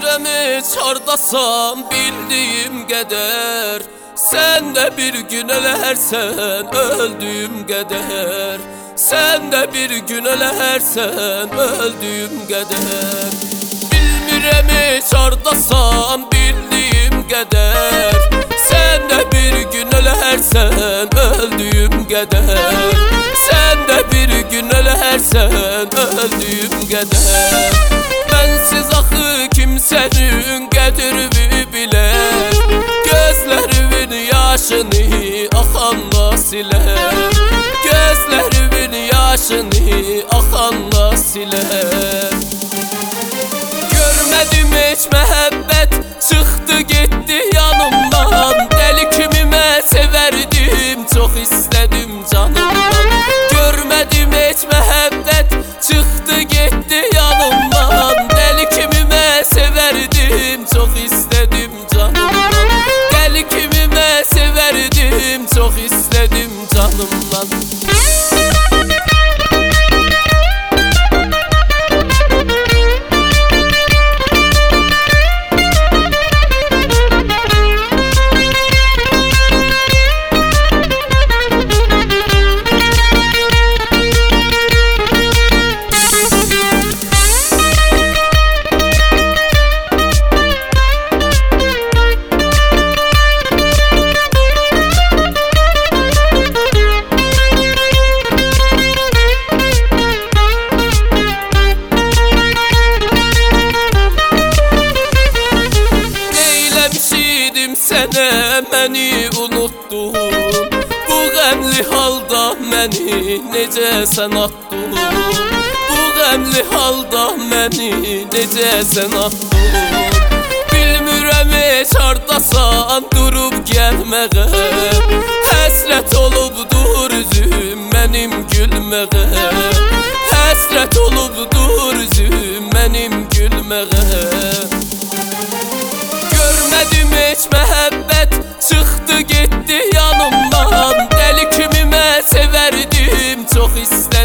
Bilmirəm hardasan bildiyim qədər, sən də bir gün ölərsən öldüyüm qədər, sən də bir gün ölərsən öldüyüm qədər. Bilmirəm hardasan bildiyim qədər, sən də bir gün ölərsən öldüyüm qədər, sən də bir gün ölərsən öldüyüm qədər. Mənsiz axı kimsənin qədrini bilər, gözlərimin yaşını axanla silər, gözlərimin yaşını axanla silər. Görmədim heç məhəbbət, çıxdı getdi yanımdan, dəli kimi mən sevərdim, çox istədim canımdan. Görmədim heç məhəbbət, çıxdı getdi yanımdan, dəli kimi mən sevərdim, çox istədim canımdan. Dəli kimi mən sevərdim, çox istədim canımdan. Sənə məni unuttun, bu qəmli halda məni necə sən atdun, bu qəmli halda məni necə sən atdun. Bilmirəm hardasan durub gəlməyə, həsrət olubdur üzüm mənim gülməyə, həsrət olubdur üzüm mənim gülməyə. Görmədim heç məhəbbət, çıxdı getdi yanımdan, dəli kimi mən sevərdim, çox istədim